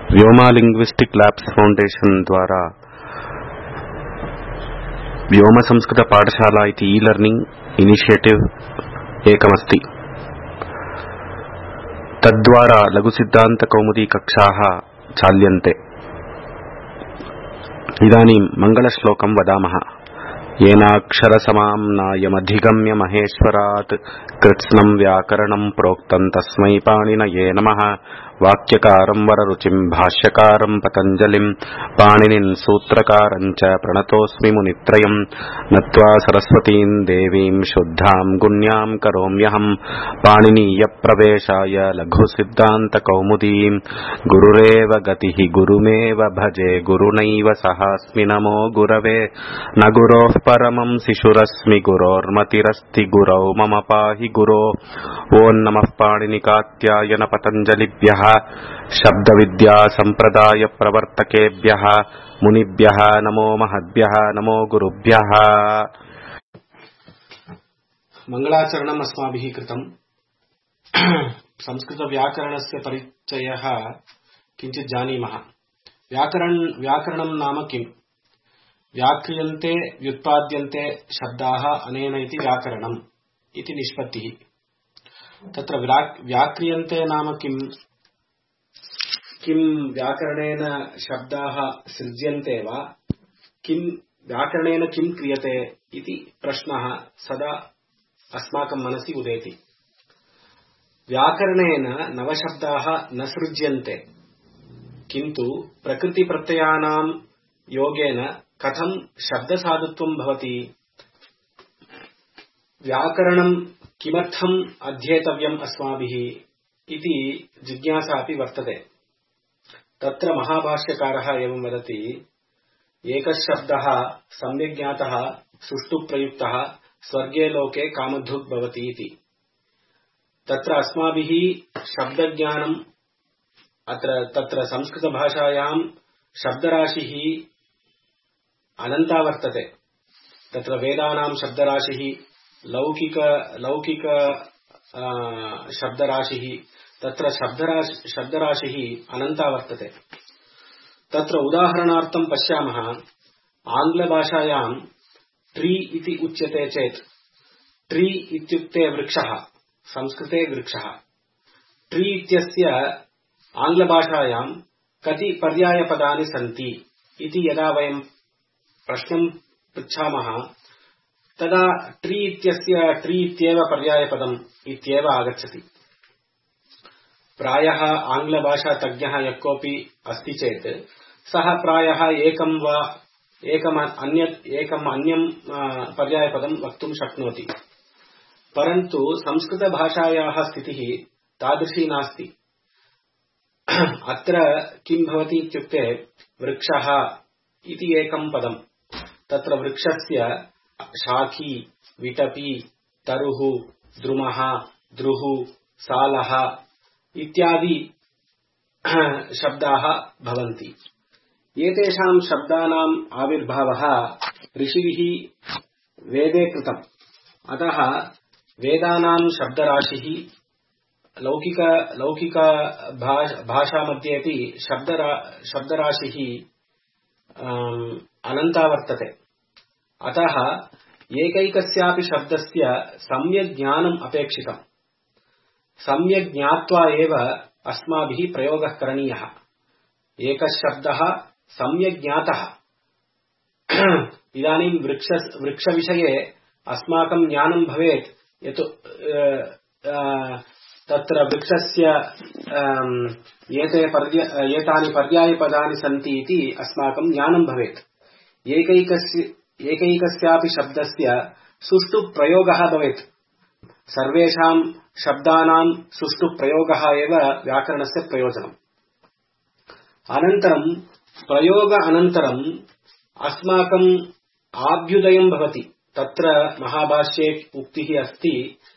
Vyoma linguistic labs foundation द्वारा व्योम संस्कृत पाठशाला इति ई लर्निंग इनिशिएटिव एकमस्ति। तद्वारा लघु सिद्धांत कौमुदी कक्षाः चाल्यन्ते। इदानीं मंगलश्लोकं वदामः। येनाक्षरसमाम्नायमधिगम्य महेश्वरात् कृत्स्नं व्याकरणं प्रोक्तं तस्मै पाणिनये नमः। वाक्यकारं वररुचिं भाष्यकारं पतञ्जलिं पाणिनिं सूत्रकारं च प्रणतोऽस्मि मुनित्रयं। नत्वा सरस्वतीं देवीं शुद्धां गुण्यां करोम्यहं। पाणिनीयप्रवेशाय लघुसिद्धान्तकौमुदीं गुरुरेव गतिः गुरुमेव भजे गुरुनैव सहास्मि नमो गुरवे। न गुरोः परमं शिशुरस्मि गुरोर्मतिरस्ति गुरौ मम पाहि गुरो। ओं नमः पाणिनिकात्यायन पतञ्जलिभ्यः शब्दविद्या संप्रदाय प्रवर्तकेभ्यः मुनिभ्यः नमो महद्भ्यः नमो गुरुभ्यः। मंगलाचरणम् अस्माभिः कृतम्। संस्कृत व्याकरणस्य परिचयः किञ्चित् जानीमः। व्याकरणं नाम किम्? व्याक्रियन्ते व्युत्पाद्यन्ते शब्दाः अनेन इति व्याकरणम् इति निष्पत्तिः। तत्र व्याक्रियन्ते नाम किम्? किं व्याकरणेन शब्दाः सृज्यन्ते वा? किं व्याकरणेन किं क्रियते इति प्रश्नः सदा अस्माकं मनसि उदेति। व्याकरणेन नवशब्दाः न सृज्यन्ते, किन्तु प्रकृतिप्रत्ययानां योगेन कथं शब्दसाधुत्वं भवति? व्याकरणं किमर्थम् अध्येतव्यम् अस्माभिः इति जिज्ञासा अपि वर्तते। तत्र महाभाष्यकारः एवं वदति, एकः शब्दः सम्यक् ज्ञातः सुष्ठु प्रयुक्तः स्वर्गे लोके कामधुग् भवति इति। तत्र अस्माभिः शब्दज्ञानम् तत्र संस्कृतभाषायां शब्दराशिः अनन्ता वर्तते। तत्र वेदानां शब्दराशिः, लौकिक शब्दराशिः, तत्र शब्दराशिः अनन्ता वर्तते। तत्र उदाहरणार्थं पश्यामः, आङ्ग्लभाषायां ट्री इति उच्यते चेत्, ट्री इत्युक्ते वृक्षः, संस्कृते वृक्षः। ट्री इत्यस्य आङ्ग्लभाषायां कति पर्यायपदानि सन्ति इति यदा वयं प्रश्नं पृच्छामः, तदा ट्री इत्यस्य ट्री इत्येव पर्यायपदम् इत्येव आगच्छति। प्रायः आङ्ग्लभाषातज्ञः यः कोऽपि अस्ति चेत् सः प्रायः एकम् अन्यं पर्यायपदं वक्तुं शक्नोति। परन्तु संस्कृतभाषायाः स्थितिः तादृशी नास्ति। अत्र किं भवति इत्युक्ते, वृक्षः इति एकं पदं, तत्र वृक्षस्य शाखी, विटपी, तरुः, द्रुमः, द्रुः, सालः इत्यादि शब्दाः भवन्ति। एतेषां शब्दानाम् आविर्भावः ऋषिभिः वेदे कृतम्। अतः वेदानां शब्दराशिः लौकिक भाषा मध्येपि शब्दराशिः अनन्ता वर्तते। अतः एकैकस्यापि शब्दस्य सम्यक् ज्ञानम् अपेक्षितम्। सम्यक् ज्ञात्वा एव अस्माभिः प्रयोगः करणीयः। एकः शब्दः सम्यक् ज्ञातः। इदानीं वृक्षविषये अस्माकं ज्ञानं भवेत्, यत् तत्र वृक्षस्य एतानि पर्यायपदानि सन्ति इति अस्माकं ज्ञानं भवेत्। एकैकस्यापि शब्दस्य सुष्ठु प्रयोगः भवेत्। सर्वेषां शब्दानां सुष्ठु प्रयोगः एव व्याकरणस्य प्रयोजनम्। अनन्तरं प्रयोग अनन्तरम् अस्माकम् आभ्युदयं भवति। तत्र महाभाष्ये उक्तिः अस्ति,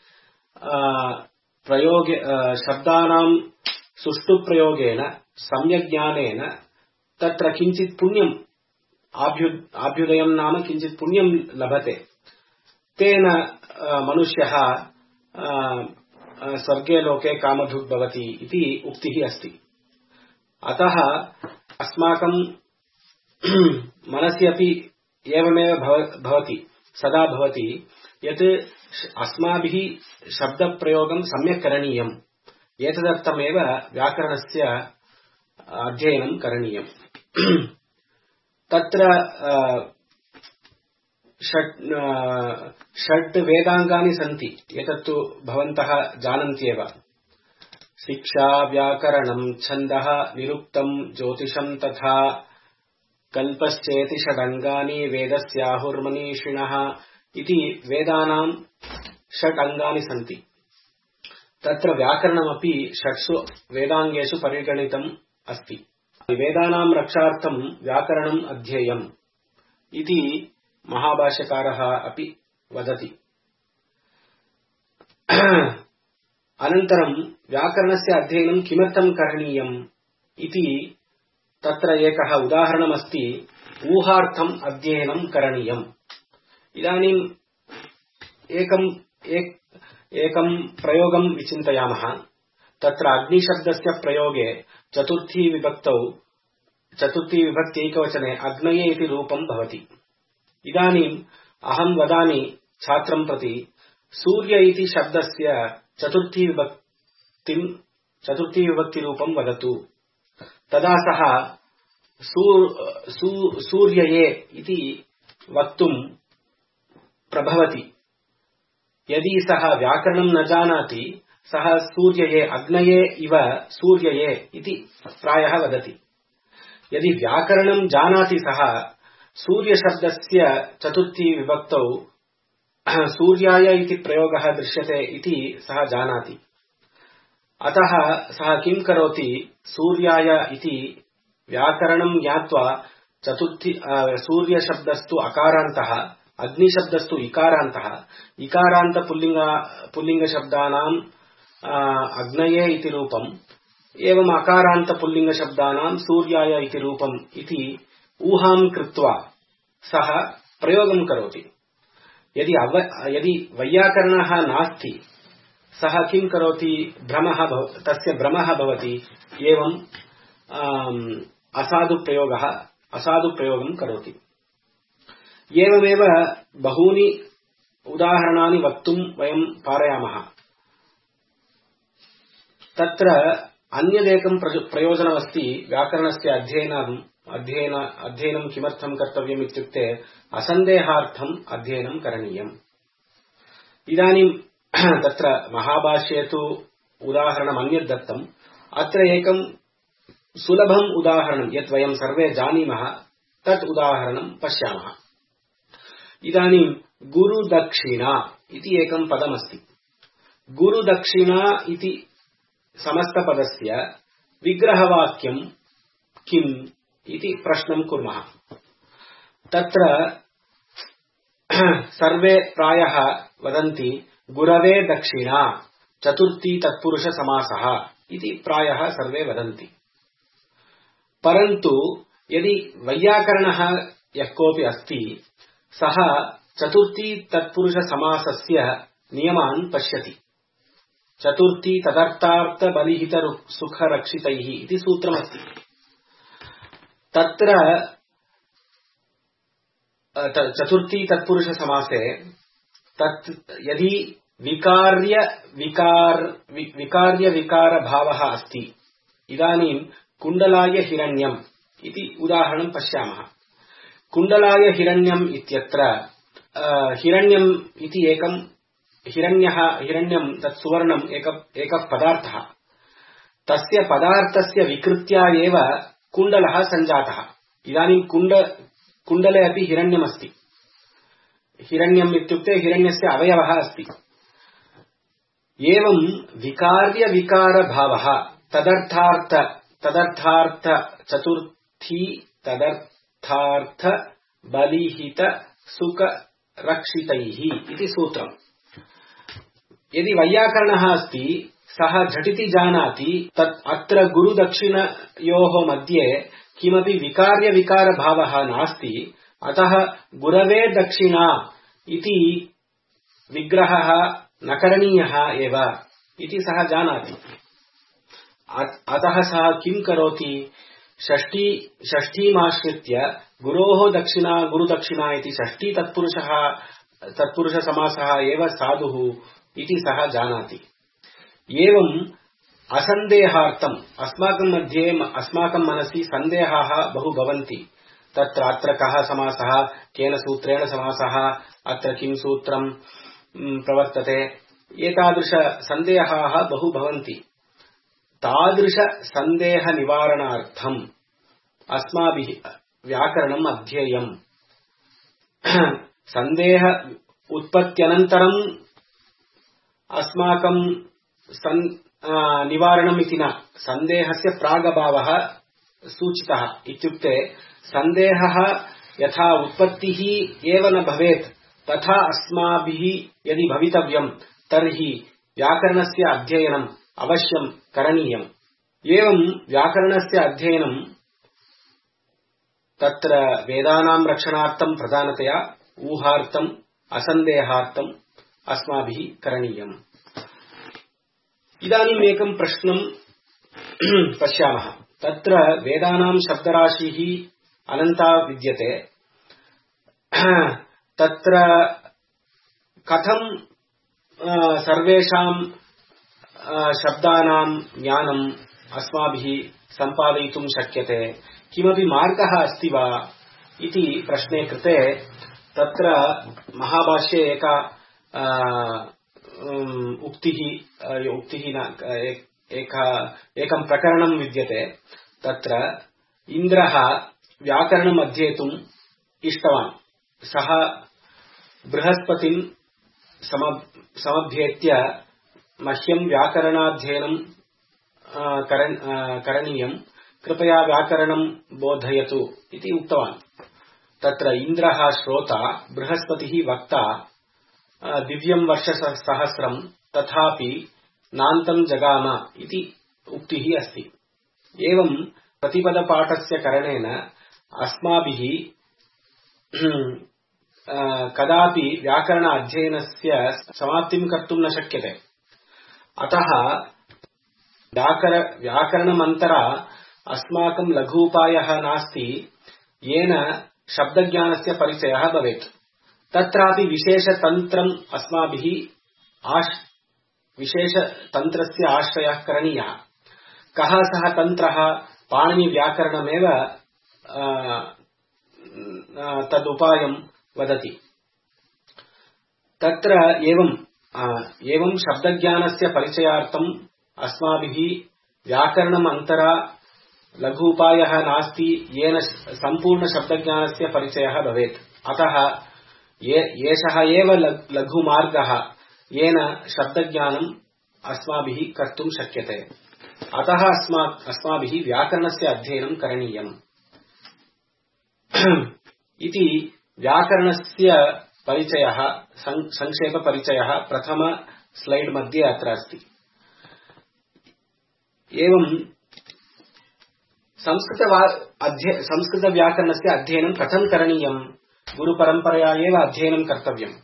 शब्दानां सुष्ठु प्रयोगेन सम्यक् ज्ञानेन तत्र किञ्चित् पुण्यम् आभ्युदयं नाम किञ्चित् पुण्यं लभते। तेन मनुष्यः स्वर्गे लोके कामधुग् भवति इति उक्तिः अस्ति। अतः अस्माकं मनसि अपि एवमेव भवति, सदा भवति यत् अस्माभिः शब्दप्रयोगं सम्यक् करणीयम्, एतदर्थमेव व्याकरणस्य अध्ययनं करणीयम्। तत्र षट् वेदाङ्गानि सन्ति, एतत्तु भवन्तः जानन्त्येव। शिक्षा, व्याकरणं, छन्दः, निरुक्तं, ज्योतिषं तथा कल्पश्चेति षडङ्गानि वेदस्याहुर्मनीषिणः इति वेदानां षट् अङ्गानि सन्ति। तत्र व्याकरणमपि षट्सु वेदाङ्गेषु परिगणितम् अस्ति। वेदानां रक्षार्थं व्याकरणम् अध्येयम् इति महाभाष्यकारः अपि वदति। अनन्तरं व्याकरणस्य अध्ययनं किमर्थं करणीयम् इति तत्र एकः उदाहरणमस्ति। ऊहार्थम् अध्ययनं करणीयम्। इदानीम् एकं प्रयोगं विचिन्तयामः। तत्र अग्निशब्दस्य प्रयोगे चतुर्थी विभक्त्यैकवचने अग्नये इति रूपं भवति। इदानीम् अहं वदामि छात्रं प्रति, सूर्य इति शब्दस्य चतुर्थी विभक्तिरूपं वदतु। तदा सः सूर्यये इति वक्तुं प्रभवति। यदि सः व्याकरणं न जानाति, सः सूर्यये, अग्नये इव सूर्यये इति प्रायः वदति। यदि व्याकरणं जानाति, सः सूर्यशब्दस्य चतुर्थी विभक्तौ सूर्याय इति प्रयोगः दृश्यते इति सः जानाति। अतः सः किं करोति, सूर्याय इति व्याकरणं ज्ञात्वा सूर्यशब्दस्तु अकारान्तः, अग्निशब्दस्तु इकारान्तः, इकारान्त पुल्लिङ्गशब्दानां अग्नये इति रूपम्, एवं अकारान्त पुल्लिङ्गशब्दानां सूर्याय इति रूपम् इति ऊहां कृत्वा सः प्रयोगं करोति। यदि वैयाकरणः नास्ति, सः किं करोति, तस्य भ्रमः भवति, एवं असाधुप्रयोगं करोति। एवमेव बहूनि उदाहरणानि वक्तुं वयं पारयामः। तत्र अन्यदेकं प्रयोजनमस्ति व्याकरणस्य अध्ययनं किमर्थं कर्तव्यम् इत्युक्ते असन्देहार्थम् अध्ययनं करणीयम्। इदानीं तत्र महाभाष्ये तु उदाहरणम् अन्यत् दत्तम्। अत्र एकं सुलभम् उदाहरणं यत् वयं सर्वे जानीमः, तत् उदाहरणं पश्यामः। इदानीं गुरुदक्षिणा इति एकं पदमस्ति। गुरुदक्षिणा इति समस्तपदस्य विग्रहवाक्यं किम् इति प्रश्नं कुर्मः। तत्र सर्वे प्रायः वदन्ति गुरवे दक्षिणा चतुर्थी तत्पुरुष समासः इति प्रायः सर्वे वदन्ति। परन्तु यदि वैयाकरणः यः कोऽपि अस्ति, सः चतुर्थी तत्पुरुष समासस्य नियमान् पश्यति। चतुर्थी तदर्थार्थ बलिहित सुख रक्षितैः इति सूत्रमस्ति। तत्र चतुर्थी तत्पुरुष समासे यदि विकार्य विकार भावः अस्ति, इदानीं कुण्डलाय हिरण्यम् इति उदाहरणं पश्यामः। कुण्डलाय हिरण्यम् इत्यत्र हिरण्यम् इति एकं हिरण्यं तत् सुवर्णम् एकः पदार्थः। तस्य पदार्थस्य विकृत्या एव कुण्डलः सञ्जातः। इदानीं कुण्डले अपि हिरण्यमस्ति। हिरण्यम् इत्युक्ते हिरण्यस्य अवयवः अस्ति। एवं विकार्य विकार भावः तदर्थार्थ चतुर्थी तदर्थार्थ बलिहित सुख रक्षितैः इति सूत्रम्। यदि वैयाकरणः अस्ति, सः झटिति जानाति तत् अत्र गुरुदक्षिणयोः मध्ये किमपि विकार्य विकार भावः नास्ति। अतः गुरवे दक्षिणा इति विग्रहः न करणीयः एव इति सः जानाति। अतः सः किं करोति षष्ठीमाश्रित्य गुरोः दक्षिणा गुरुदक्षिणा इति षष्ठी तत्पुरुष समासः एव साधुः इति सः जानाति। एवम् असन्देहार्थम् अस्माकं मनसि सन्देहाः बहु भवन्ति। अत्र कः समासः, केन सूत्रेण समासः, अत्र किं सूत्रं प्रवर्तते, एतादृश सन्देहाः बहु भवन्ति। तादृश सन्देह निवारणार्थम् अस्माभिः व्याकरणम् अध्येयम्। सन्देह उत्पत्त्यनन्तरम् अस्माकं निवारणम् इति न, सन्देहस्य प्रागभावः सूचितः। इत्युक्ते सन्देहः यथा उत्पत्तिः एव न भवेत् तथा अस्माभिः यदि भवितव्यं तर्हि व्याकरणस्य अध्ययनम् अवश्यं करणीयम्। एवं व्याकरणस्य अध्ययनं तत्र वेदानां रक्षणार्थं प्रधानतया ऊहार्थम् असन्देहार्थम् अस्माभिः करणीयम्। इदानीम् एकं प्रश्नं पश्यामः। तत्र वेदानां शब्दराशिः अनन्ता विद्यते। तत्र कथं सर्वेषां शब्दानां ज्ञानम् अस्माभिः सम्पादयितुं शक्यते, किमपि मार्गः अस्ति वा इति प्रश्ने कृते तत्र महाभाष्ये एकं प्रकरणं विद्यते। तत्र इन्द्रः व्याकरणम् अध्येतुम् इष्टवान्। सः बृहस्पतिं समभ्येत्य मह्यं व्याकरणाध्ययनं करणीयं, कृपया व्याकरणं बोधयतु इति उक्तवान्। तत्र इन्द्रः श्रोता, बृहस्पतिः वक्ता, दिव्यं वर्षसहस्रं तथापि नान्तं जगाम इति उक्तिः अस्ति। एवं प्रतिपदपाठस्य करणेन अस्माभिः कदापि व्याकरण अध्ययनस्य समाप्तिं कर्तुं न शक्यते। अतः व्याकरणमन्तरा अस्माकं लघूपायः नास्ति येन शब्दज्ञानस्य परिचयः भवेत्। तत्रापि विशेषतन्त्रम् अस्माभिः विशेषतन्त्रस्य आश्रयः करणीयः। कः सः तन्त्रः? पाणिनिव्याकरणमेव तदुपायं वदति। तत्र एवं शब्दज्ञानस्य परिचयार्थम् अस्माभिः व्याकरणम् अन्तरा लघूपायः नास्ति येन सम्पूर्णशब्दज्ञानस्य परिचयः भवेत्। अतः एषः एव लघुमार्गः येन शब्दज्ञानम् अस्माभिः कर्तुं शक्यते। अतः अस्माभिः व्याकरणस्य अध्ययनं करणीयम् इति व्याकरणस्य परिचयः, संक्षेपपरिचयः प्रथम स्लाइड् मध्ये अत्र अस्ति। एवं संस्कृतव्याकरणस्य अध्ययनं कथं करणीयम्? गुरुपरम्परया एव अध्ययनं कर्तव्यम्।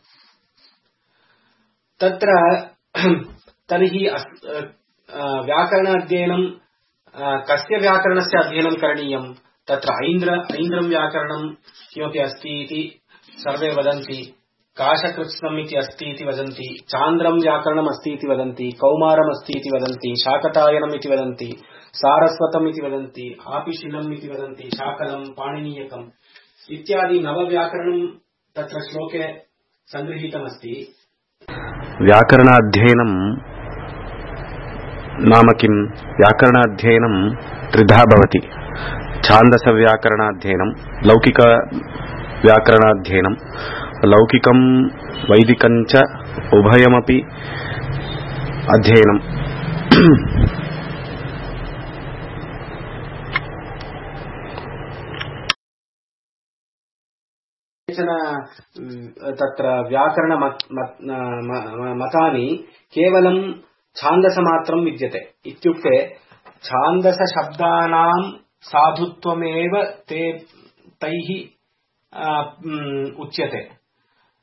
तत्र तर्हि व्याकरण अध्ययनं कस्य व्याकरणस्य अध्ययनं करणीयम्? तत्र ऐन्द्रं व्याकरणं किमपि अस्ति इति सर्वे वदन्ति, काशकृत्स्नम् इति अस्ति इति वदन्ति, चान्द्रं व्याकरणम् अस्ति इति वदन्ति, कौमारम् अस्ति इति वदन्ति, शाकटायनम् इति वदन्ति, सारस्वतम् इति वदन्ति, आपिशिलम् इति वदन्ति, शाकलं, पाणिनीयकम् इत्यादि नवव्याकरणं तत्र श्लोके सङ्गृहीतमस्ति। व्याकरणाध्ययनं नाम किं? व्याकरणाध्ययनं त्रिधा भवति। छान्दसव्याकरणाध्ययनं, लौकिकव्याकरणाध्ययनं, लौकिकं वैदिकं च उभयमपि अध्ययनं। तत्र व्याकरण मतानि केवलं छान्दसमात्रं विद्यते। इत्युक्ते छान्दसशब्दानां साधुत्वमेव तैः उच्यते।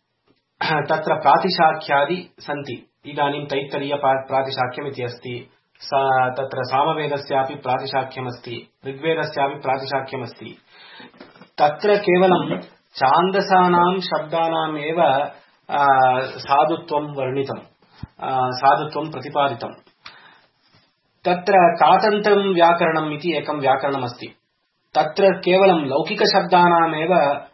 तत्र प्रातिशाख्यादि सन्ति। इदानीं तैत्तरीय प्रातिशाख्यम् इति अस्ति, तत्र सामवेदस्यापि प्रातिशाख्यमस्ति, ऋग्वेदस्यापि प्रातिशाख्यमस्ति। तत्र केवलं छान्दसानां शब्दानामेव साधुत्वं वर्णितं, साधुत्वं प्रतिपादितं। तत्र कातन्त्रं व्याकरणम् इति एकं व्याकरणमस्ति। तत्र केवलं लौकिकशब्दानामेव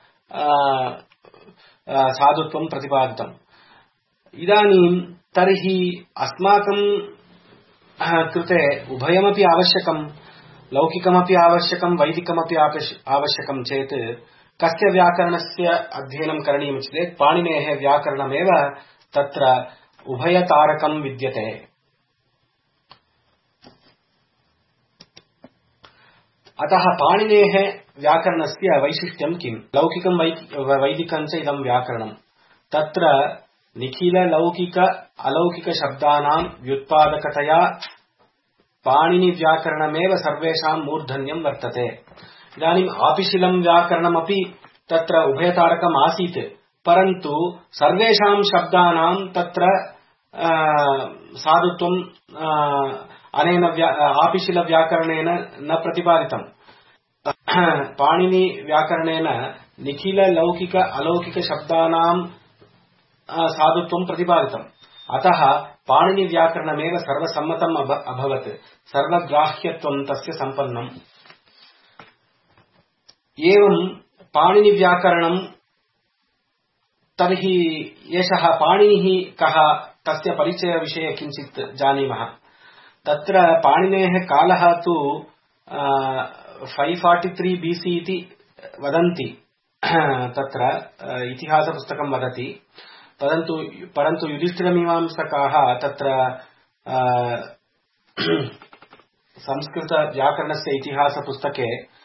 साधुत्वं प्रतिपादितम्। इदानीं तर्हि अस्माकं कृते उभयमपि आवश्यकं, लौकिकमपि आवश्यकं, वैदिकमपि आवश्यकं चेत् कस्य व्याकरणस्य अध्ययनं करणीयं चेत् पाणिनेः व्याकरणमेव तत्र उभयतारकं विद्यते। अतः पाणिनेः व्याकरणस्य वैशिष्ट्यं किम्? लौकिकं वैदिकं च इदं व्याकरणं। तत्र निखिललौकिक अलौकिकशब्दानां व्युत्पादकतया पाणिनिव्याकरणमेव सर्वेषां मूर्धन्यं वर्तते। इदानीम् आपिशिलं व्याकरणमपि तत्र उभयतारकम् आसीत्, परन्तु सर्वेषां शब्दानां तत्र साधुत्वं अनेन आपिशिलव्याकरणेन न प्रतिपादितम्। पाणिनिव्याकरणेन निखिललौकिक अलौकिकशब्दानां साधुत्वं प्रतिपादितम्। अतः पाणिनिव्याकरणमेव सर्वसम्मतम् अभवत्, सर्वग्राह्यत्वं तस्य सम्पन्नम्। एवं पाणिनिव्याकरणं, तर्हि एषः पाणिनिः कः, तस्य परिचयविषये किञ्चित् जानीमः। तत्र पाणिनेः कालः तु 543 BC इति वदन्ति, तत्र इतिहासपुस्तकं वदति। परन्तु युधिष्ठिरमीमांसकाः तत्र संस्कृतव्याकरणस्य इतिहासपुस्तके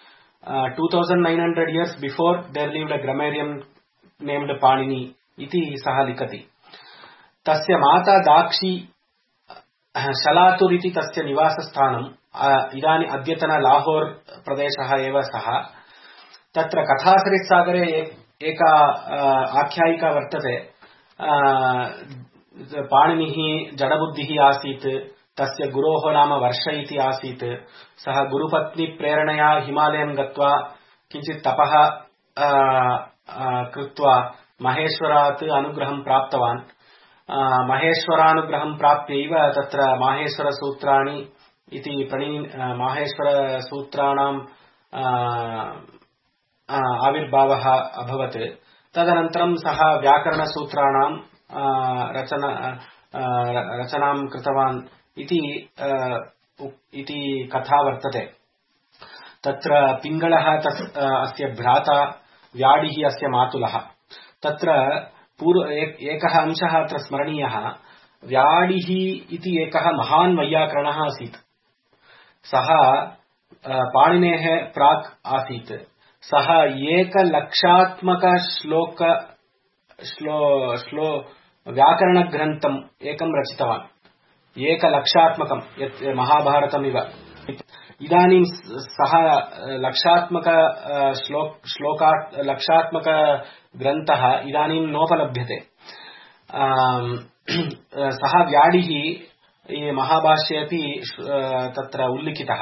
2900 years before there lived a grammarian named Panini इति सः लिखति। तस्य माता दाक्षी शलातुर् इति तस्य निवासस्थानम्, इदानीम् अद्यतन लाहोर् प्रदेशः एव सः। तत्र कथासरित्सागरे एका आख्यायिका वर्तते। पाणिनिः जडबुद्धिः आसीत्, तस्य गुरोः नाम वर्ष इति आसीत्। सः गुरुपत्नी प्रेरणया हिमालयं गत्वा किञ्चित् तपः कृत्वा महेश्वरात् अनुग्रहं प्राप्तवान्। महेश्वरानुग्रहं प्राप्यैव तत्र माहेश्वरसूत्राणि इति माहेश्वरसूत्राणाम् आविर्भावः अभवत्। तदनन्तरं सः व्याकरणसूत्राणां रचनां कृतवान् इति कथा वर्तते। तत्र पिङ्गळः अस्य भ्राता, व्याडिः अस्य मातुलः। तत्र एकः अंशः अत्र स्मरणीयः। व्याडिः इति एकः महान् वैयाकरणः आसीत्। सः पाणिनेः प्राक् आसीत्। सः 1,00,000 व्याकरणग्रन्थम् एकं रचितवान्। 1,00,000 यत् महाभारतमिव। इदानीं सः 1,00,000 ग्रन्थः इदानीं नोपलभ्यते। सः व्याडिः महाभाष्ये अपि तत्र उल्लिखितः।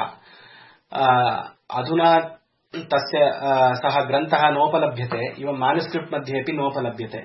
अधुना तस्य सः ग्रन्थः नोपलभ्यते, इवं मैनुस्क्रिप्ट् मध्ये अपि नोपलभ्यते।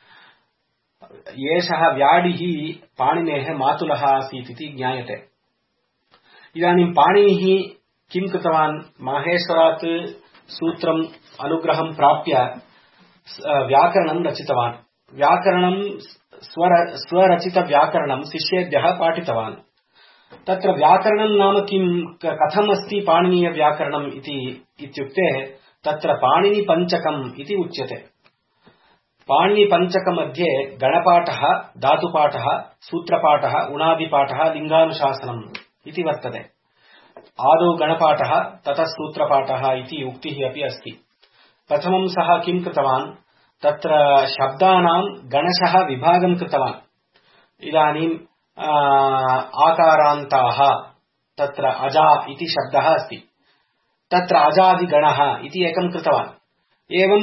एषः व्याडिः पाणिनेः मातुलः आसीत् इति ज्ञायते। इदानीं पाणिनिः किं कृतवान्? माहेश्वरात् सूत्रम् अनुग्रहं प्राप्य व्याकरणं रचितवान्। व्याकरणं स्वरचितव्याकरणं शिष्येभ्यः पाठितवान्। तत्र व्याकरणं नाम किं, कथम् अस्ति पाणिनीयव्याकरणम् इत्युक्ते तत्र पाणिनिपञ्चकम् इति उच्यते। पाणिनिपञ्चकमध्ये गणपाठः, धातुपाठः, सूत्रपाठः, उणादिपाठः, लिङ्गानुशासनम् इति वर्तते। आदौ गणपाठः, ततः सूत्रपाठः इति उक्तिः अपि अस्ति। प्रथमं सः किं कृतवान्? तत्र शब्दानां गणशः विभागं कृतवान्। इदानीं आकारान्ताः, तत्र अजा इति शब्दः अस्ति। तत्र अजादिगणः इति एकं कृतवान्। एवं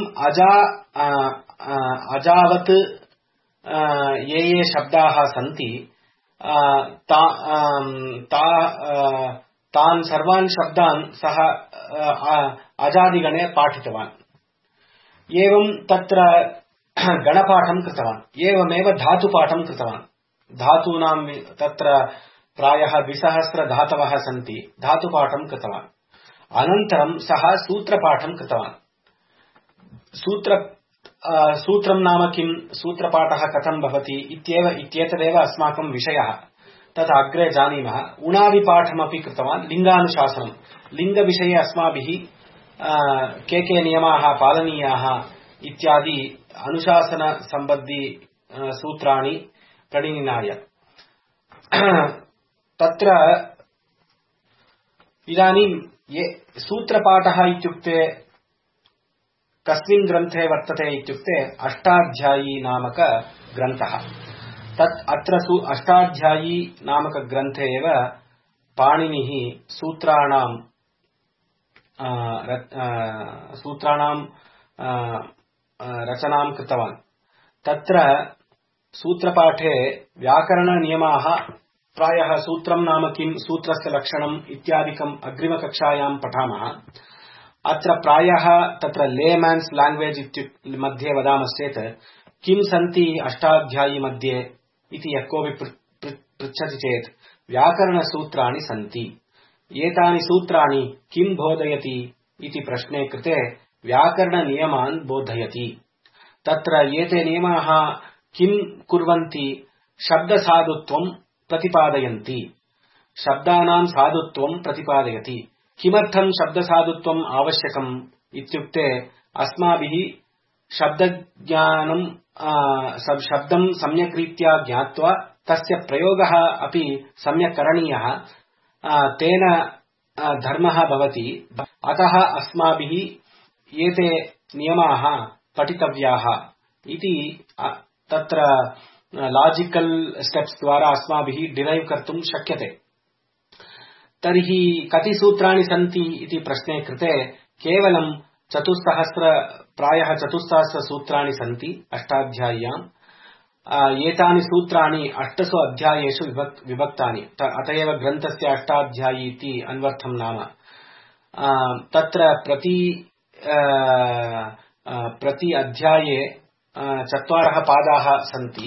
अजावत् ये शब्दाः सन्ति तान् सर्वान् शब्दान् सः अजादिगणे पाठितवान्। एवं तत्र गणपाठं कृतवान्। एवमेव धातुपाठं कृतवान्। धातूनां तत्र प्रायः 2000 धातवः सन्ति। धातुपाठं कृतवान्। अनन्तरं सः सूत्रपाठं कृतवान्। सूत्रं नाम किं, सूत्रपाठः कथं भवति इत्येतदेव अस्माकं विषयः। तत् अग्रे जानीमः। उणादिपाठमपि कृतवान्। लिङ्गानुशासनं, लिङ्गविषये अस्माभिः के नियमाः पालनीयाः इत्यादि अनुशासनसम्बद्धि सूत्राणि प्रणिनाय। तत्र इदानीं सूत्रपाठः इत्युक्ते कस्मिन् ग्रन्थे वर्तते इत्युक्ते अष्टाध्यायी नामक ग्रन्थः। तत् अत्र अष्टाध्यायी नामक ग्रन्थे एव पाणिनिः सूत्राणां रचनां कृतवान्। तत्र सूत्रपाठे व्याकरणनियमाः प्रायः सूत्रं नाम किं, सूत्रस्य लक्षणम् इत्यादिकम् अग्रिमकक्षायां पठामः। अत्र प्रायः तत्र लेमन्स् लैंग्वेज मध्ये वदामश्चेत् किं सन्ति अष्टाध्यायी मध्ये इति यः कोऽपि पृच्छति चेत् व्याकरणसूत्राणि सन्ति। एतानि सूत्राणि किं बोधयति इति प्रश्ने कृते व्याकरणनियमान् बोधयति। तत्र एते नियमाः किं कुर्वन्ति, शब्दसाधुत्वं प्रतिपादयन्ति, शब्दानां साधुत्वं प्रतिपादयति। किमर्थं शब्दसाधुत्वम् आवश्यकम् इत्युक्ते अस्माभिः शब्दज्ञानं शब्दं सम्यक् रीत्या ज्ञात्वा तस्य प्रयोगः अपि सम्यक् करणीयः। तेन धर्मः भवति। अतः अस्माभिः एते नियमाः पठितव्याः इति तत्र लाजिकल स्टेप्स द्वारा अस्माभिः डिरैव् कर्तुं शक्यते। तर्हि कति सूत्राणि सन्ति इति प्रश्ने कृते केवलं 4000 प्रायः 4000 सूत्राणि सन्ति अष्टाध्याय्याम्। एतानि सूत्राणि 8 अध्यायेषु विभक्तानि। अत एव ग्रन्थस्य अष्टाध्यायी इति अन्वर्थं नाम। तत्र प्रति अध्याये 4 पादाः सन्ति।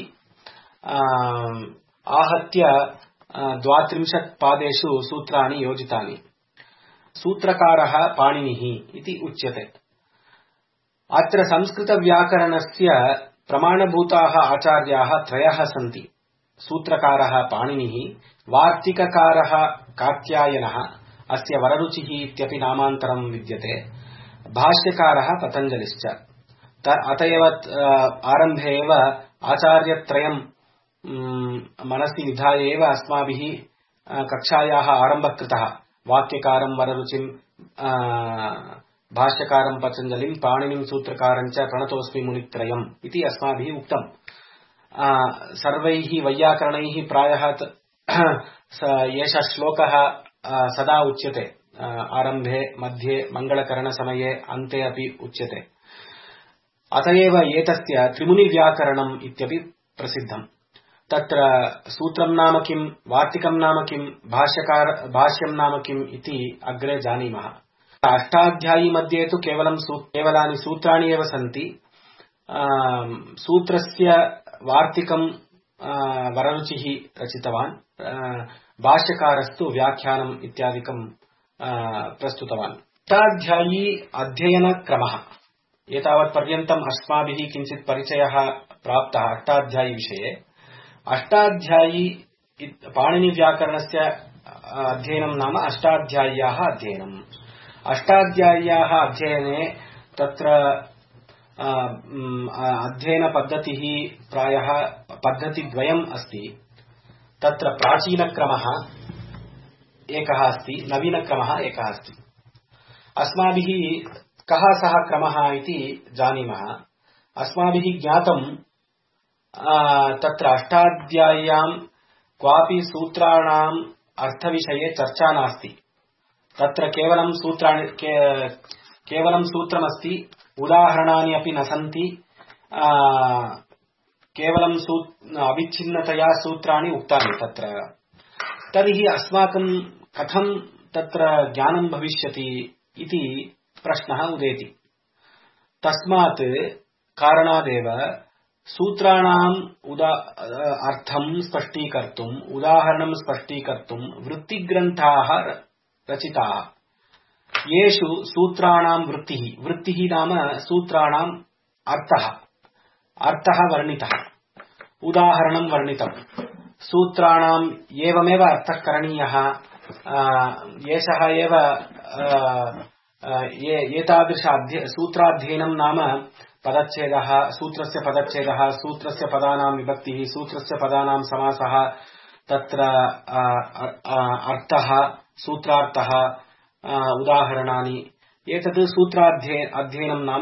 आहत्य 32 पादेषु सूत्राणि योजितानि। सूत्रकारः पाणिनिः इति उच्यते। अत्र संस्कृतव्याकरणस्य प्रमाणभूताः आचार्याः 3 सन्ति। सूत्रकारः पाणिनिः, वार्तिककारः कात्यायनः, अस्य वररुचिः इत्यपि नामान्तरं विद्यते, भाष्यकारः पतञ्जलिश्च। अत एव आरम्भे एव आचार्यत्रयं मनसि निधाय एव अस्माभिः कक्षायाः आरम्भः कृतः। वाक्यकारं वररुचिं, भाष्यकारं पतञ्जलिं, पाणिनिं सूत्रकारं च प्रणतोऽस्मि मुनित्रयम् इति अस्माभिः उक्तम्। सर्वैः वैयाकरणैः प्रायः एषः श्लोकः सदा उच्यते। आरम्भे, मध्ये, मङ्गलकरणसमये, अन्ते अपि उच्यते। अत एव एतस्य त्रिमुनिव्याकरणम् इत्यपि प्रसिद्धम्। तत्र सूत्रं नाम किं, वार्तिकं नाम किं, भाष्यं नाम किम् इति अग्रे जानीमः। अष्टाध्यायी मध्ये तु केवलानि सूत्राणि एव सन्ति। सूत्रस्य वार्तिकं वररुचिः रचितवान्, भाष्यकारस्तु व्याख्यानम् इत्यादिकं प्रस्तुतवान्। अष्टाध्यायी अध्ययनक्रमः। एतावत् पर्यन्तम् अस्माभिः किञ्चित् परिचयः प्राप्तः अष्टाध्यायी विषये। अष्टाध्यायी पाणिनिव्याकरणस्य अध्ययनं नाम अष्टाध्याय्याः अध्ययनम्। अष्टाध्याय्याः अध्ययने तत्र अध्ययनपद्धतिः प्रायः पद्धतिद्वयम् अस्ति। तत्र प्राचीनक्रमः एकः अस्ति, नवीनक्रमः एकः अस्ति। अस्माभिः कः सः क्रमः इति जानीमः। अस्माभिः ज्ञातं तत्र अष्टाध्याय्यां क्वापि सूत्राणाम् अर्थविषये चर्चा नास्ति। तत्र केवलं सूत्रमस्ति, उदाहरणानि अपि न सन्ति, केवलं अविच्छिन्नतया सूत्राणि उक्तानि तत्र तर्हि अस्माकं कथं तत्र ज्ञानं भविष्यति इति प्रश्नः उदेति। तस्मात् कारणादेव सूत्राणाम् अर्थं स्पष्टीकर्तुम् उदाहरणं स्पष्टीकर्तुम् वृत्तिग्रन्थाः रचिताः। येषु सूत्राणां वृत्तिः नाम सूत्राणाम् अर्थः वर्णितः, उदाहरणं वर्णितम्। सूत्राणाम् एवमेव अर्थः करणीयः, एषः एव एतादृश सूत्राध्ययनं नाम पदच्छेदः, सूत्रस्य पदच्छेदः, सूत्रस्य पदानां विभक्तिः, सूत्रस्य पदानां समासः, तत्र अर्थः, सूत्रार्थः, उदाहरणानि, एतत् सूत्राध्ययनं नाम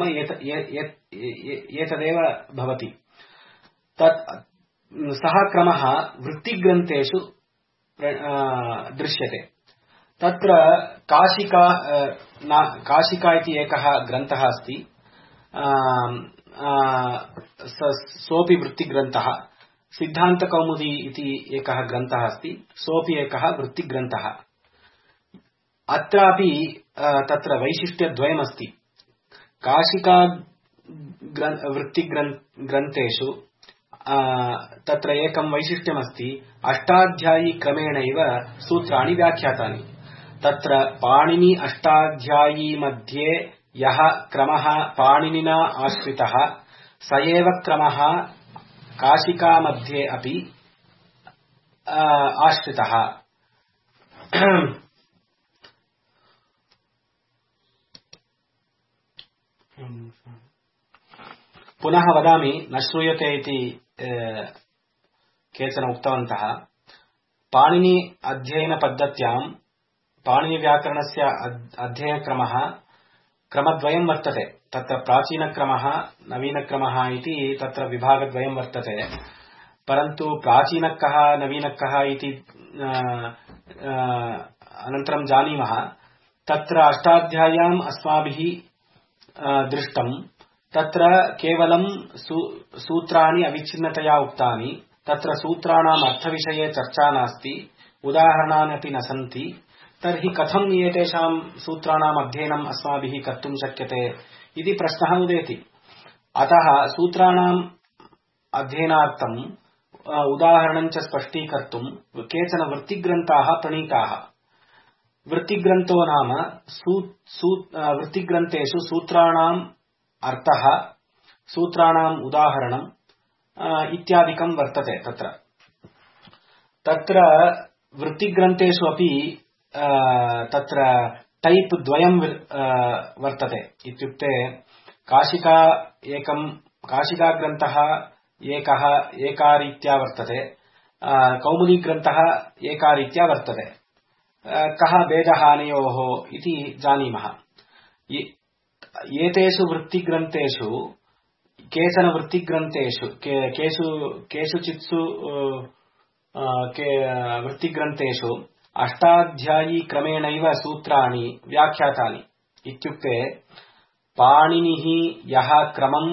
एतदेव भवति। सः क्रमः वृत्तिग्रन्थेषु दृश्यते। तत्र काशिका इति एकः ग्रन्थः अस्ति, सोऽपि वृत्तिग्रन्थः। सिद्धान्तकौमुदी इति एकः ग्रन्थः अस्ति, सोऽपि एकः वृत्तिग्रन्थः। अत्रापि तत्र वैशिष्ट्यद्वयमस्ति। काशिका वृत्तिग्रन्थेषु तत्र एकं वैशिष्ट्यमस्ति, अष्टाध्यायी क्रमेणैव सूत्राणि व्याख्यातानि। तत्र पाणिनि अष्टाध्यायी मध्ये यः क्रमः पाणिनिना आश्रितः स एव क्रमः काशिका मध्ये अपि आश्रितः। पुनः वदामि, न श्रूयते इति केचन उक्तवन्तः। पाणिनि अध्ययनपद्धत्यां पाणिनिव्याकरणस्य अध्ययनक्रमः क्रमद्वयं वर्तते। तत्र प्राचीनक्रमः नवीनक्रमः इति तत्र विभागद्वयं वर्तते। परन्तु प्राचीनकः नवीनकः इति अनन्तरं जानीमः। तत्र अष्टाध्याय्याम् अस्माभिः दृष्टं, तत्र केवलं सूत्राणि अविच्छिन्नतया उक्तानि। तत्र सूत्राणाम् अर्थविषये चर्चा नास्ति, उदाहरणानि अपि न सन्ति। तर्हि कथम् एतेषां सूत्राणाम् अध्ययनम् अस्माभिः कर्तुं शक्यते इति प्रश्नः उदेति। अतः सूत्राणाम् अध्ययनार्थम् उदाहरणं च स्पष्टीकर्तुं केचन वृत्तिग्रन्थाः प्रणीताः। वृत्तिग्रन्थो नाम वृत्तिग्रन्थेषु सूत्राणाम् अर्थः, सूत्राणाम् उदाहरणम् इत्यादिकं वर्तते। तत्र वृत्तिग्रन्थेषु अपि तत्र टैप् द्वयं वर्तते। इत्युक्ते काशिकाग्रन्थः एका रीत्या वर्तते, कौमुदीग्रन्थः एका रीत्या वर्तते। कः भेदः अनयोः इति जानीमः। एतेषु वृत्तिग्रन्थेषु केचन वृत्तिग्रन्थेषु केषुचित्सु वृत्तिग्रन्थेषु अष्टाध्यायी क्रमेणैव सूत्राणि व्याख्यातानि। इत्युक्ते पाणिनिः यः क्रमम्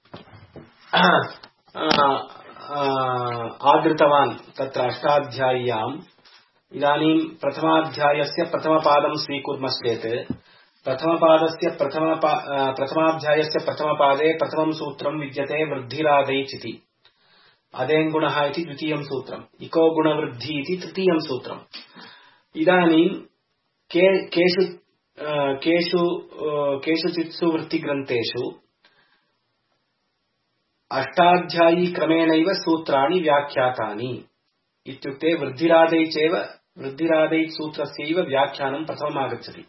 आदृतवान् तत्र अष्टाध्याय्याम्, इदानीं प्रथमाध्यायस्य प्रथमपादं स्वीकुर्मश्चेत् प्रथमपादस्य प्रथमाध्यायस्य प्रथमपादे प्रथमं सूत्रं विद्यते वृद्धिरादैच् इति। अदेङ्गुणः इति द्वितीयं सूत्रम्, इको गुणवृद्धि इति तृतीयं सूत्रम्। इदानीं केषुचित्सु वृत्तिग्रन्थेषु अष्टाध्यायी क्रमेणैव सूत्राणि व्याख्यातानि। इत्युक्ते वृद्धिरादैच् सूत्रस्यैव व्याख्यानं प्रथमम् आगच्छति।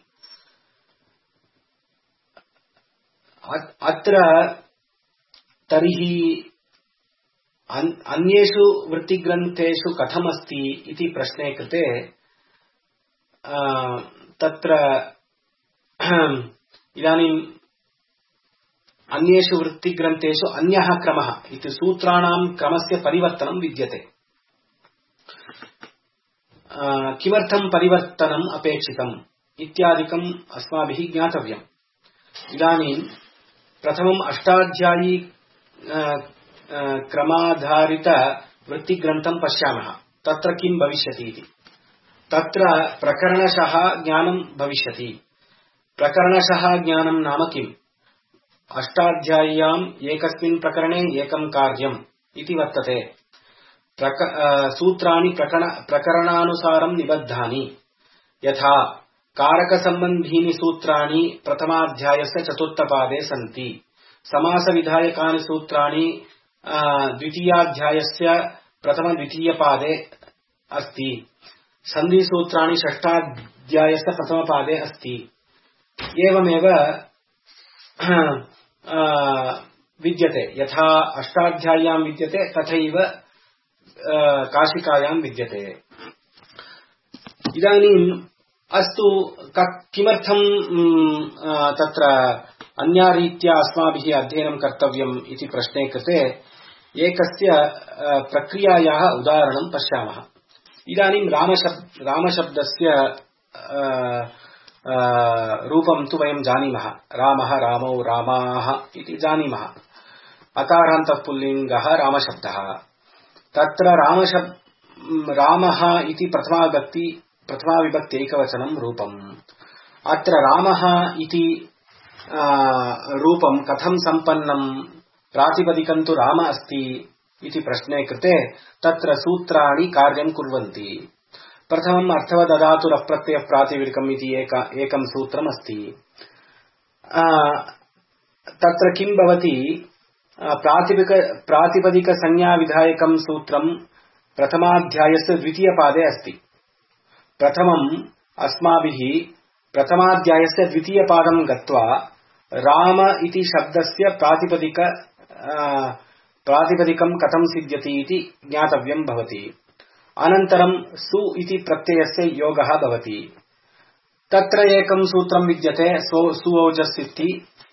अत्र तर्हि अन्येषु वृत्तिग्रन्थेषु कथमस्ति इति प्रश्ने कृते तत्र इदानीम् अन्येषु वृत्तिग्रन्थेषु अन्यः क्रमः इति सूत्राणां क्रमस्य परिवर्तनं विद्यते। किमर्थं परिवर्तनम् अपेक्षितम् इत्यादिकम् अस्माभिः ज्ञातव्यम्। इदानीं प्रथमम् अष्टाध्यायी क्रमाधारित वृत्तिग्रन्थं पश्यामः तत्र किं भविष्यति इति तत्र प्रकरणशः ज्ञानं भविष्यति प्रकरणशः ज्ञानं नाम किम् अष्टाध्याय्याम् एकस्मिन् प्रकरणे एकं कार्यम् इति वर्तते सूत्राणि प्रकरणानुसारं निबद्धानि यथा कारकसम्बन्धीनि सूत्राणि प्रथमाध्यायस्य चतुर्थपादे सन्ति समासविधायकानि सूत्राणि द्वितीयाध्यायस्य प्रथमद्वितीयपादे अस्ति सन्धिसूत्राणि षष्ठाध्यायस्य प्रथमपादे अस्ति एवमेव विद्यते यथा अष्टाध्याय्यां विद्यते तथैव काशिकायां विद्यते इदानीम् अस्तु किमर्थं तत्र अन्यरीत्या अस्माभिः अध्ययनं कर्तव्यम् इति प्रश्ने कृते एकस्य प्रक्रियायाः उदाहरणं पश्यामः इदानीं रामशब्दस्य रूपं तु वयं जानीमः रामः रामौ रामाः इति जानीमः अकारान्तः पुल्लिङ्गः रामशब्दः तत्र रामः इति प्रथमाविभक्ति एकवचनं रूपम् अत्र रामः इति रूपं कथं सम्पन्नं प्रातिपदिकं तु राम अस्ति इति प्रश्ने कृते तत्र सूत्राणि कार्यं कुर्वन्ति प्रथमम् अर्थवदधातुरप्रत्ययः प्रातिपदिकम् इति एकं सूत्रम् अस्ति तत्र किं भवति प्रातिपदिकसंज्ञाविधायकं सूत्रं प्रथमाध्यायस्य द्वितीयपादे अस्ति प्रथमम् अस्माभिः प्रथमाध्यायस्य द्वितीयपादं गत्वा राम इति शब्दस्य प्रातिपदिकं कथं सिद्ध्यति इति ज्ञातव्यं भवति अनन्तरं सु इति प्रत्ययस्य योगः भवति तत्र एकं सूत्रं विद्यते सुओजस् इति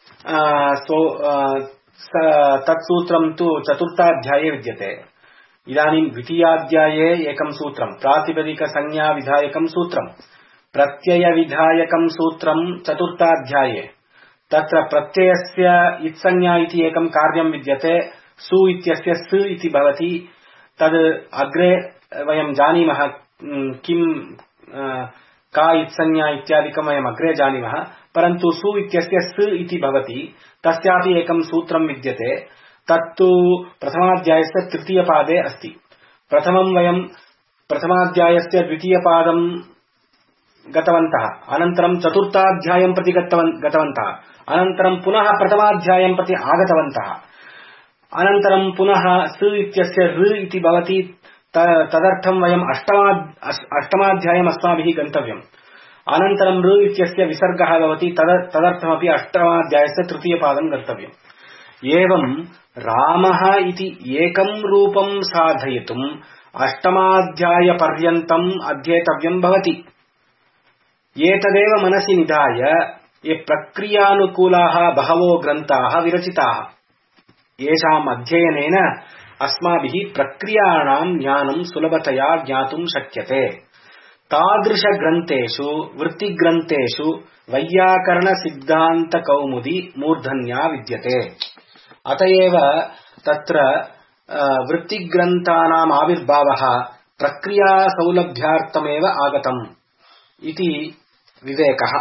तत्सूत्रं तु चतुर्थाध्याये विद्यते इदानीं द्वितीयाध्याये एकं सूत्रं प्रातिपदिकसंज्ञाविधायकं सूत्रं प्रत्ययविधायकं सूत्रं चतुर्थाध्याये तत्र प्रत्ययस्य इत्संज्ञा इति एकं कार्यं विद्यते सु इत्यस्य स इति भवति तद् अग्रे वयं जानीमः किं का इत्संज्ञा इत्यादिकं वयम् अग्रे जानीमः परन्तु सु इत्यस्य स इति भवति तस्यापि एकं सूत्रं विद्यते तत्तु प्रथमाध्यायस्य तृतीयपादे अस्ति प्रथमं वयं प्रथमाध्यायस्य द्वितीयपादं गतवन्तः अनन्तरं चतुर्थाध्यायं प्रति गतवन्तः अनन्तरं पुनः प्रथमाध्यायं प्रति आगतवन्तः अनन्तरं पुनः स इत्यस्य ऋ इति भवति तदर्थं वयम् अष्टमाध्यायम् अस्माभिः गन्तव्यम् अनन्तरं ऋ इत्यस्य विसर्गः भवति तदर्थमपि अष्टमाध्यायस्य तृतीयपादं गन्तव्यम् एवं रामः इति एकं रूपं साधयितुम् अष्टमाध्यायपर्यन्तम् अध्येतव्यं भवति एतदेव मनसि निधाय ये प्रक्रियानुकूलाः बहवो ग्रन्थाः विरचिताः येषाम् अध्ययनेन अस्माभिः प्रक्रियाणां ज्ञानं सुलभतया ज्ञातुं शक्यते तादृशग्रन्थेषु वृत्तिग्रन्थेषु वैयाकरणसिद्धान्तकौमुदी मूर्धन्या विद्यते अत एव तत्र वृत्तिग्रन्थानाम् आविर्भावः प्रक्रियासौलभ्यार्थमेव आगतम् इति विवेकः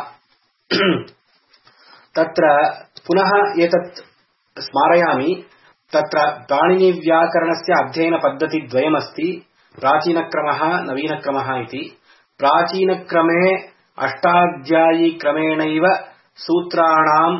तत्र पुनः एतत् स्मारयामि तत्र पाणिनिव्याकरणस्य अध्ययनपद्धतिद्वयमस्ति प्राचीनक्रमः नवीनक्रमः इति प्राचीनक्रमे अष्टाध्यायीक्रमेणैव सूत्राणाम्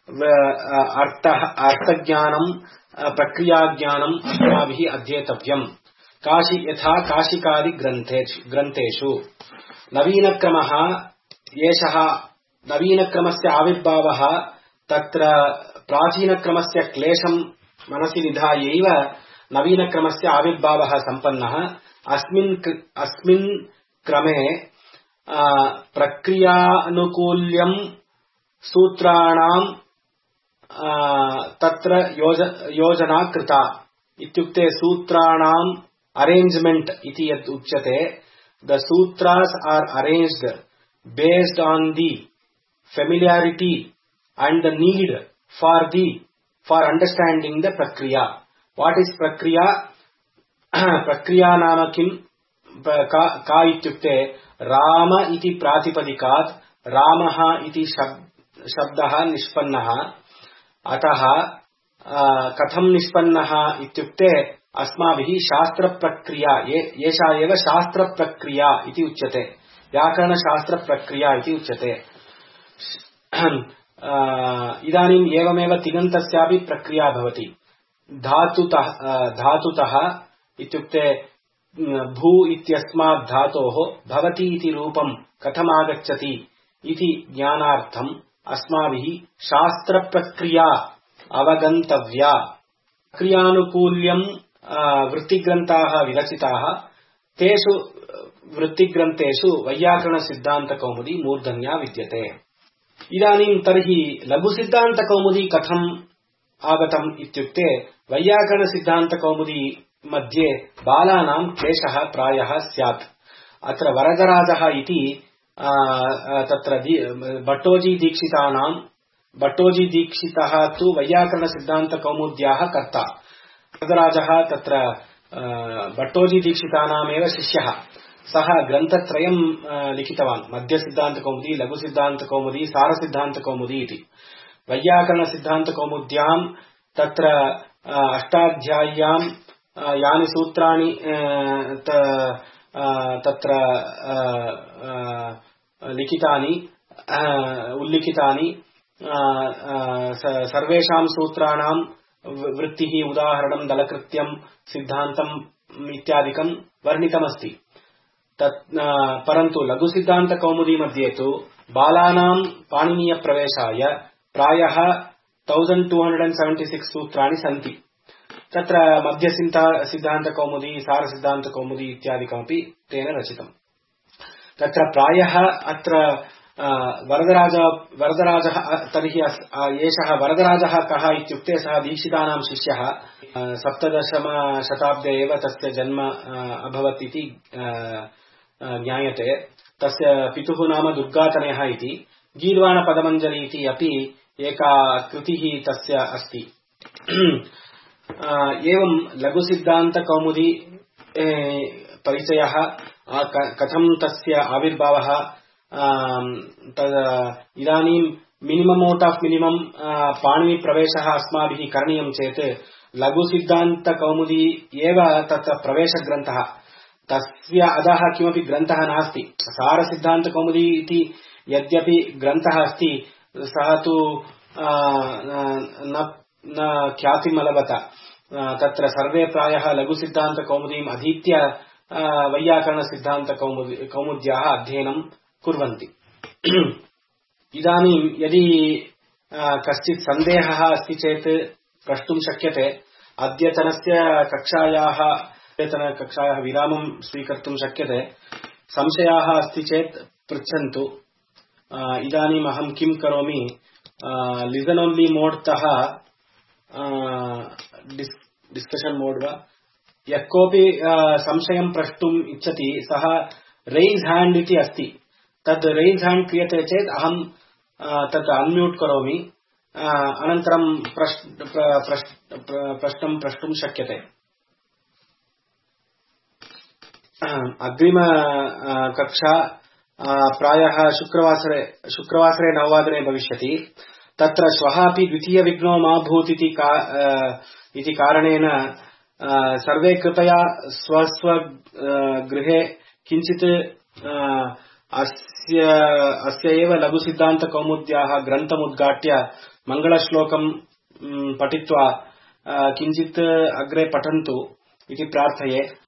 अर्थज्ञानं प्रक्रियाज्ञानम् अस्माभिः अध्येतव्यम् यथा काशिकादिग्रन्थेषु नवीनक्रमः एषः नवीनक्रमस्य आविर्भावः तत्र प्राचीनक्रमस्य क्लेशं मनसि निधायैव नवीनक्रमस्य आविर्भावः सम्पन्नः अस्मिन् क्रमे प्रक्रियानुकूल्यं सूत्राणां तत्र योजना कृता इत्युक्ते सूत्राणाम् अरेंजमेंट इति यत् उच्यते the sutras are arranged based on the familiarity and the need for understanding the prakriya what is प्रक्रिया प्रक्रिया नाम किम् का इत्युक्ते राम इति प्रातिपदिकात् रामः इति शब्दः निष्पन्नः अतः कथं निष्पन्नः इत्युक्ते अस्माभिः शास्त्रप्रक्रिया एषा एव शास्त्रप्रक्रिया इति उच्यते व्याकरणशास्त्रप्रक्रिया इति उच्यते इदानीम् एवमेव तिङन्तस्यापि प्रक्रिया भवति धातुतः इत्युक्ते भू इत्यस्मात् धातोः भवति इति रूपं कथम् आगच्छति इति ज्ञानार्थम् अस्माभिः शास्त्रप्रक्रिया अवगन्तव्या क्रियानुकूल्यं वृत्तिग्रन्थाः विरचिताः तेषु वृत्तिग्रन्थेषु वैयाकरणसिद्धान्तकौमुदी मूर्धन्या विद्यते इदानीं तर्हि लघुसिद्धान्तकौमुदी कथम् आगतम् इत्युक्ते वैयाकरणसिद्धान्तकौमुदी मध्ये बालानां क्लेशः प्रायः स्यात् अत्र वरदराजः इति तत्र भट्टोजीदीक्षितः तु वैयाकरणसिद्धान्तकौमुद्याः कर्ता वरदराजः तत्र भट्टोजीदीक्षितानामेव शिष्यः सः ग्रन्थत्रयं लिखितवान् मध्यसिद्धान्तकौमुदी लघुसिद्धान्तकौमुदी सारसिद्धान्तकौमुदी इति वैयाकरणसिद्धान्तकौमुद्यां तत्र अष्टाध्याय्यां यानि सूत्राणि तत्र लिखितानि उल्लिखितानि सर्वेषां सूत्राणां वृत्तिः उदाहरणं दलकृत्यं सिद्धान्तम् इत्यादिकं वर्णितमस्ति परन्तु लघुसिद्धान्तकौमुदी मध्ये तु बालानां पाणिनीयप्रवेशाय प्रायः 1276 सूत्राणि सन्ति तत्र मध्यसिद्धान्तकौमुदी सारसिद्धान्तकौमुदी इत्यादिकमपि तेन रचितम् तत्र प्रायः अत्र वरदराजः तर्हि एषः वरदराजः कः इत्युक्ते सः दीक्षितानां शिष्यः 17शताब्दे एव तस्य जन्म अभवत् इति ज्ञायते तस्य पितुः नाम दुर्गातनयः इति गीर्वाणपदमञ्जरी इति अपि एका कृतिः तस्य अस्ति एवं लघुसिद्धान्तकौमुदी परिचयः कथं तस्य आविर्भावः इदानीं मिनिमम् औट् आफ् मिनिमम् पाणिनिप्रवेशः अस्माभिः करणीयं चेत् लघुसिद्धान्तकौमुदी एव तत्र प्रवेशग्रन्थः तस्य अधः किमपि ग्रन्थः नास्ति सारसिद्धान्तकौमुदी इति यद्यपि ग्रन्थः अस्ति सः तु न ख्यातिम् अलभत तत्र सर्वे प्रायः लघुसिद्धान्तकौमुदीम् अधीत्य वैयाकरणसिद्धान्तकौमुद्याः अध्ययनं कुर्वन्ति इदानीं यदि कश्चित् सन्देहः अस्ति चेत् प्रष्टुं शक्यते अद्यतनस्य कक्षायाः विरामं स्वीकर्तुं शक्यते संशयाः अस्ति चेत् पृच्छन्तु इदानीम् अहं किं करोमि लिसन् ओन्ली मोड् तः डिस्कशन् मोड् वा यः कोऽपि संशयं प्रष्टुम् इच्छति सः रैस् हैण्ड् इति अस्ति तद् रैस् हैण्ड् क्रियते चेत् अहं तत् अन्म्यूट् करोमि अनन्तरं प्रश्नं प्रष्टुं शक्यते अग्रिम कक्षा प्रायः शुक्रवासरे 9:00 भविष्यति तत्र श्वः अपि द्वितीयविघ्नो मा भूत् इति कारणेन सर्वे कृपया स्व गृहे किञ्चित् अस्य एव लघुसिद्धान्तकौमुद्याः ग्रन्थमुद्घाट्य मङ्गलश्लोकं पठित्वा किञ्चित् अग्रे पठन्तु इति प्रार्थये।